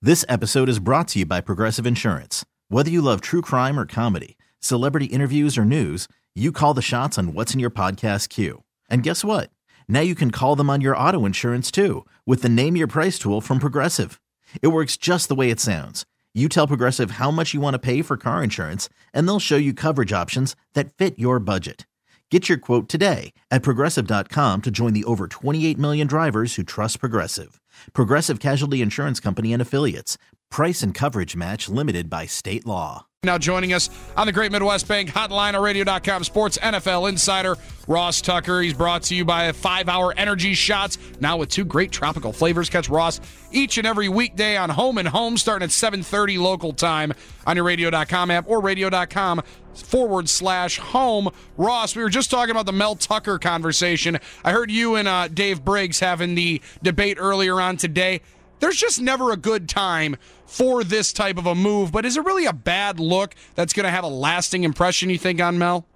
This episode is brought to you by Progressive Insurance. Whether you love true crime or comedy, celebrity interviews or news, you call the shots on what's in your podcast queue. And guess what? Now you can call them on your auto insurance too with the Name Your Price tool from Progressive. It works just the way it sounds. You tell Progressive how much you want to pay for car insurance, and they'll show you coverage options that fit your budget. Get your quote today at Progressive.com to join the over 28 million drivers who trust Progressive. Progressive Casualty Insurance Company and Affiliates. Price and coverage match limited by state law. Now joining us on the Great Midwest Bank Hotline, Radio.com Sports NFL Insider, Ross Tucker. He's brought to you by 5-Hour Energy Shots, now with 2 great tropical flavors. Catch Ross each and every weekday on Home and Home, starting at 7:30 local time on your Radio.com app or Radio.com/home. Ross, we were just talking about the Mel Tucker conversation. I heard you and Dave Briggs having the debate earlier on today. There's just never a good time for this type of a move, but is it really a bad look that's going to have a lasting impression, you think, on Mel?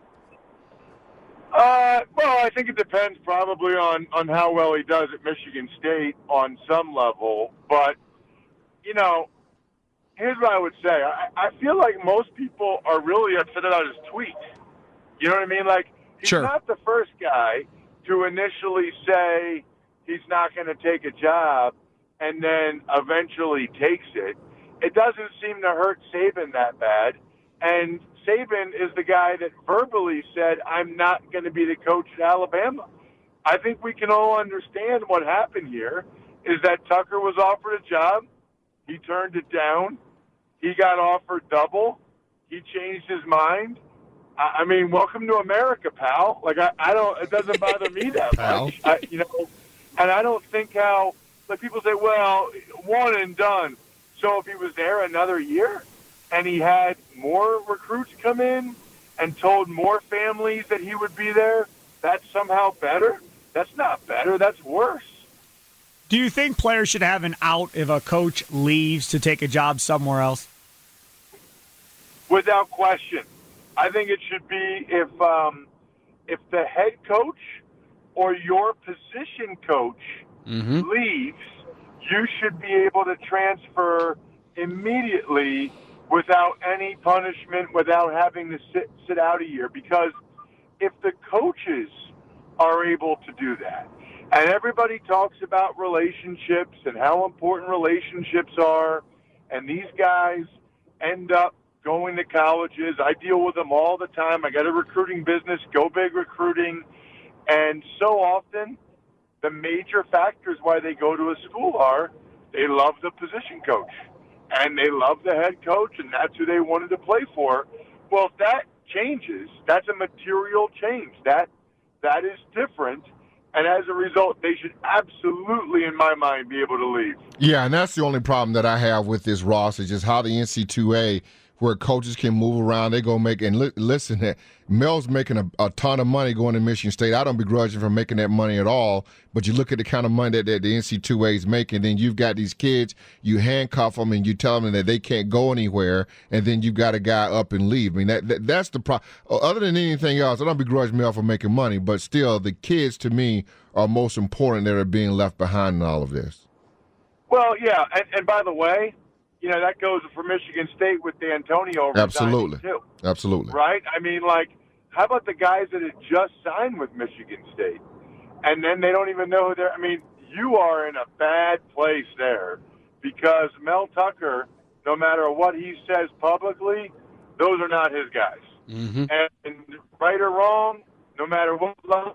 Well, I think it depends probably on how well he does at Michigan State on some level. But, you know, here's what I would say. I feel like most people are really upset about his tweet. You know what I mean? Like, he's not the first guy to initially say he's not going to take a job and then eventually takes it. It doesn't seem to hurt Saban that bad. And Saban is the guy that verbally said, I'm not going to be the coach at Alabama. I think we can all understand what happened here is that Tucker was offered a job. He turned it down. He got offered double. He changed his mind. I mean, welcome to America, pal. Like, I don't, it doesn't bother me that much. And I don't think how, like people say, well, one and done. So if he was there another year and he had more recruits come in and told more families that he would be there, that's somehow better? That's not better. That's worse. Do you think players should have an out if a coach leaves to take a job somewhere else? Without question. I think it should be if the head coach or your position coach leaves, you should be able to transfer immediately without any punishment, without having to sit out a year. Because if the coaches are able to do that, and everybody talks about relationships and how important relationships are, and these guys end up going to colleges. I deal with them all the time. I got a recruiting business, Go Big Recruiting, and so often the major factors why they go to a school are they love the position coach and they love the head coach, and that's who they wanted to play for. Well, if that changes, that's a material change. That is different. And as a result, they should absolutely, in my mind, be able to leave. Yeah, and that's the only problem that I have with this, Ross, is just how the NC2A, where coaches can move around, they go make, and listen, Mel's making a ton of money going to Michigan State. I don't begrudge him for making that money at all, but you look at the kind of money that the NC2A is making, then you've got these kids, you handcuff them and you tell them that they can't go anywhere, and then you've got a guy up and leave. I mean, that's the problem. Other than anything else, I don't begrudge Mel for making money, but still, the kids, to me, are most important that are being left behind in all of this. Well, yeah, and by the way, you know, that goes for Michigan State with D'Antonio. Absolutely. Too, absolutely. Right? I mean, like, how about the guys that had just signed with Michigan State? And then they don't even know who they're – I mean, you are in a bad place there because Mel Tucker, no matter what he says publicly, those are not his guys. Mm-hmm. And right or wrong, no matter what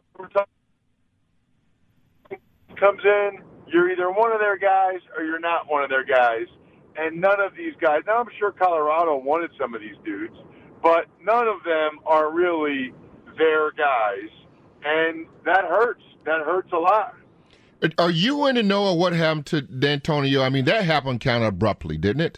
comes in, you're either one of their guys or you're not one of their guys. And none of these guys, now I'm sure Colorado wanted some of these dudes, but none of them are really their guys. And that hurts. That hurts a lot. Are you in the know of what happened to D'Antonio? I mean, that happened kind of abruptly, didn't it?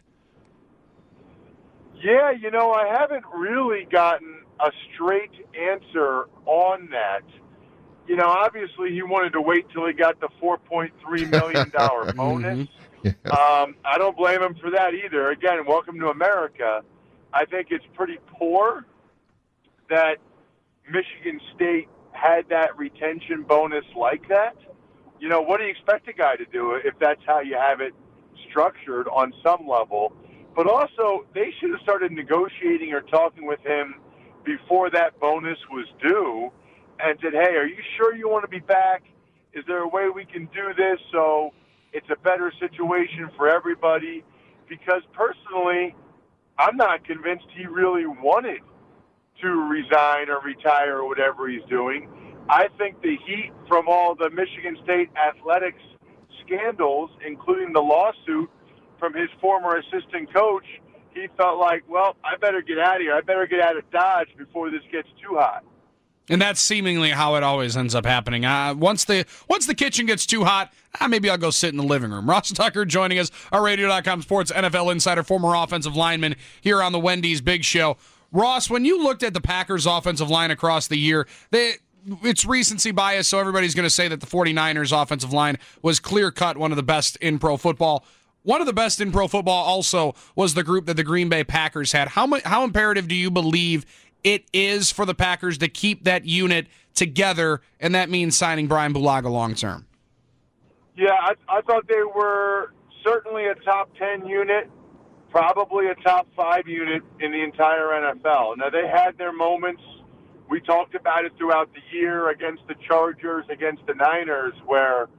Yeah, you know, I haven't really gotten a straight answer on that. You know, obviously he wanted to wait till he got the $4.3 million bonus. Yeah. I don't blame him for that either. Again, welcome to America. I think it's pretty poor that Michigan State had that retention bonus like that. You know, what do you expect a guy to do if that's how you have it structured on some level. But also, they should have started negotiating or talking with him before that bonus was due and said, hey, are you sure you want to be back? Is there a way we can do this so it's a better situation for everybody? Because personally, I'm not convinced he really wanted to resign or retire or whatever he's doing. I think the heat from all the Michigan State athletics scandals, including the lawsuit from his former assistant coach, he felt like, well, I better get out of here. I better get out of Dodge before this gets too hot. And that's seemingly how it always ends up happening. Once the kitchen gets too hot, maybe I'll go sit in the living room. Ross Tucker joining us, our Radio.com sports NFL insider, former offensive lineman here on the Wendy's Big Show. Ross, when you looked at the Packers' offensive line across the year, it's recency bias, so everybody's going to say that the 49ers' offensive line was clear-cut one of the best in pro football. One of the best in pro football also was the group that the Green Bay Packers had. How imperative do you believe it is for the Packers to keep that unit together, and that means signing Brian Bulaga long-term? Yeah, I thought they were certainly a top 10 unit, probably a top 5 unit in the entire NFL. Now, they had their moments. We talked about it throughout the year against the Chargers, against the Niners, where,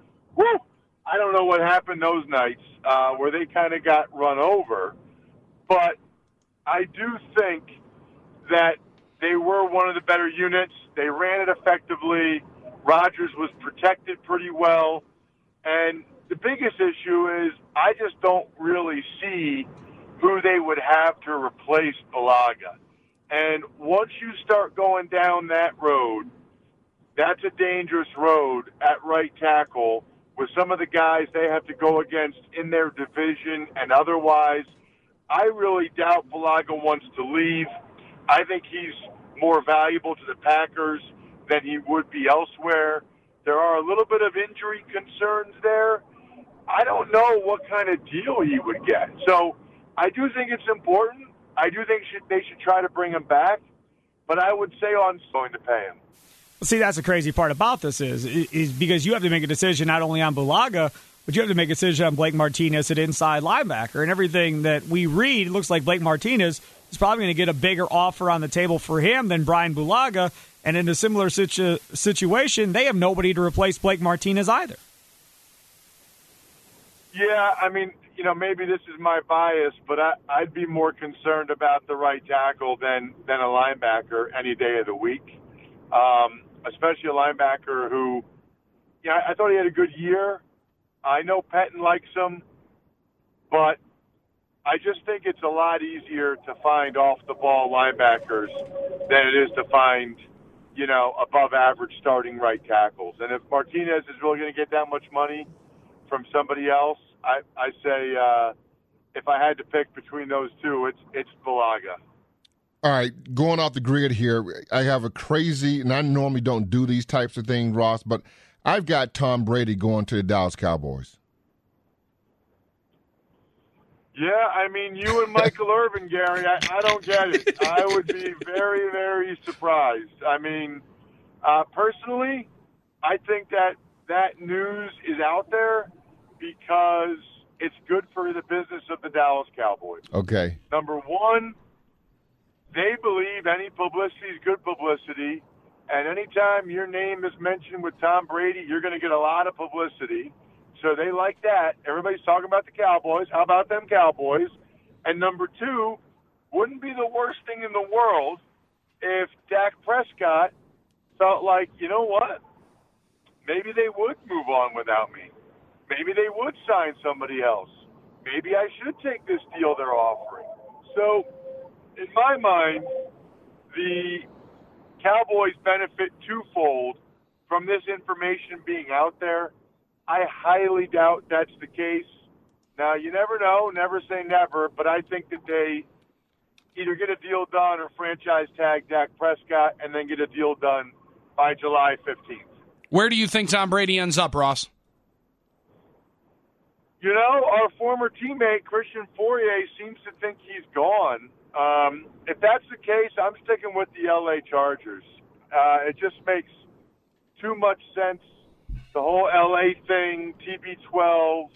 I don't know what happened those nights, where they kind of got run over. But I do think that they were one of the better units. They ran it effectively. Rodgers was protected pretty well. And the biggest issue is I just don't really see who they would have to replace Bulaga. And once you start going down that road, that's a dangerous road at right tackle with some of the guys they have to go against in their division and otherwise. I really doubt Bulaga wants to leave. I think he's more valuable to the Packers than he would be elsewhere. There are a little bit of injury concerns there. I don't know what kind of deal he would get. So I do think it's important. I do think they should try to bring him back. But I would say on going to pay him. See, that's the crazy part about this is because you have to make a decision not only on Bulaga, but you have to make a decision on Blake Martinez at inside linebacker. And everything that we read, it looks like Blake Martinez is probably going to get a bigger offer on the table for him than Brian Bulaga. And in a similar situation, they have nobody to replace Blake Martinez either. Yeah, I mean, maybe this is my bias, but I'd be more concerned about the right tackle than a linebacker any day of the week, especially a linebacker who, I thought he had a good year. I know Pettin likes him, but I just think it's a lot easier to find off-the-ball linebackers than it is to find, above-average starting right tackles. And if Martinez is really going to get that much money from somebody else, I say if I had to pick between those two, it's Bulaga. All right, going off the grid here, I have a crazy, and I normally don't do these types of things, Ross, but I've got Tom Brady going to the Dallas Cowboys. Yeah, I mean, you and Michael Irvin, Gary, I don't get it. I would be very, very surprised. I mean, personally, I think that news is out there because it's good for the business of the Dallas Cowboys. Okay. Number one, they believe any publicity is good publicity, and anytime your name is mentioned with Tom Brady, you're going to get a lot of publicity. So they like that. Everybody's talking about the Cowboys. How about them Cowboys? And number two, wouldn't be the worst thing in the world if Dak Prescott felt like, you know what, maybe they would move on without me. Maybe they would sign somebody else. Maybe I should take this deal they're offering. So in my mind, the Cowboys benefit twofold from this information being out there. I highly doubt that's the case. Now, you never know, never say never, but I think that they either get a deal done or franchise tag Dak Prescott and then get a deal done by July 15th. Where do you think Tom Brady ends up, Ross? Our former teammate, Christian Fourier, seems to think he's gone. If that's the case, I'm sticking with the L.A. Chargers. It just makes too much sense. The whole L.A. thing, TB12,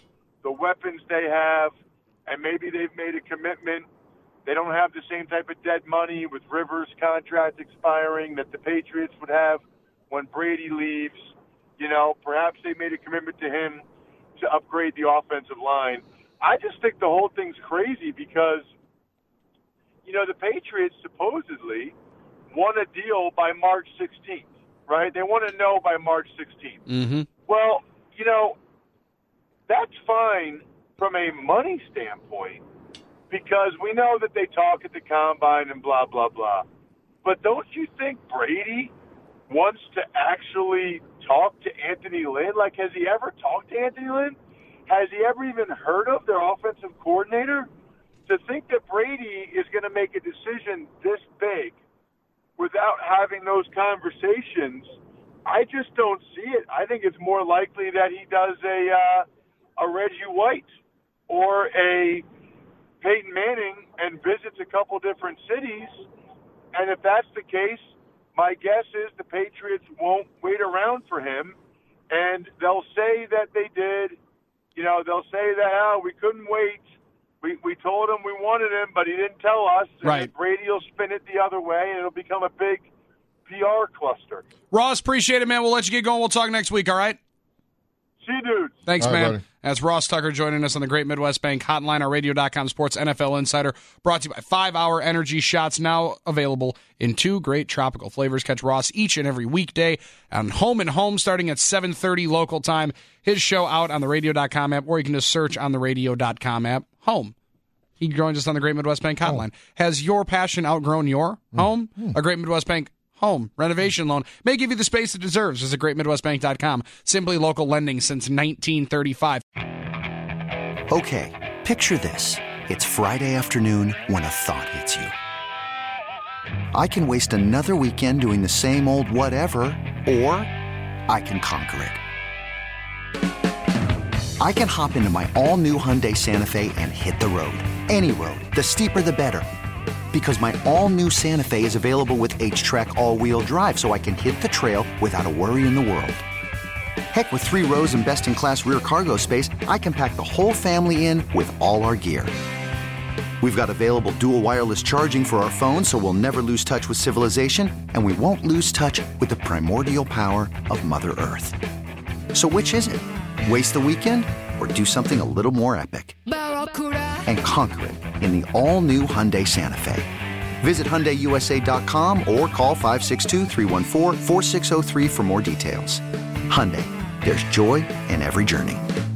the weapons they have, and maybe they've made a commitment. They don't have the same type of dead money with Rivers' contract expiring that the Patriots would have when Brady leaves. You know, perhaps they made a commitment to him to upgrade the offensive line. I just think the whole thing's crazy because, you know, the Patriots supposedly want a deal by March 16th, right? They want to know by March 16th. Mm-hmm. Well, you know, that's fine from a money standpoint because we know that they talk at the combine and blah, blah, blah. But don't you think Brady wants to actually talk to Anthony Lynn? Like, has he ever talked to Anthony Lynn? Has he ever even heard of their offensive coordinator? To think that Brady is going to make a decision this big without having those conversations, I just don't see it. I think it's more likely that he does a Reggie White or a Peyton Manning and visits a couple different cities. And if that's the case, my guess is the Patriots won't wait around for him, and they'll say that they did. You know, they'll say that, we couldn't wait. We told him we wanted him, but he didn't tell us. Right. And Brady will spin it the other way, and it'll become a big PR cluster. Ross, appreciate it, man. We'll let you get going. We'll talk next week, all right? See you, dudes. Thanks, all right, man. buddy. That's Ross Tucker joining us on the Great Midwest Bank Hotline, our radio.com sports NFL Insider, brought to you by 5 Hour Energy Shots, now available in 2 great tropical flavors. Catch Ross each and every weekday on Home and Home starting at 7:30 local time. His show out on the radio.com app, or you can just search on the radio.com app, Home. He joins us on the Great Midwest Bank Hotline. Has your passion outgrown your home? A Great Midwest Bank home renovation loan may give you the space it deserves. Visit greatmidwestbank.com. Simply local lending since 1935. Okay, picture this. It's Friday afternoon when a thought hits you. I can waste another weekend doing the same old whatever, or I can conquer it. I can hop into my all-new Hyundai Santa Fe and hit the road. Any road. The steeper, the better. Because my all-new Santa Fe is available with H-Track all-wheel drive, so I can hit the trail without a worry in the world. Heck, with 3 rows and best-in-class rear cargo space, I can pack the whole family in with all our gear. We've got available dual wireless charging for our phones, so we'll never lose touch with civilization, and we won't lose touch with the primordial power of Mother Earth. So which is it? Waste the weekend or do something a little more epic? And conquer it in the all-new Hyundai Santa Fe. Visit HyundaiUSA.com or call 562-314-4603 for more details. Hyundai, there's joy in every journey.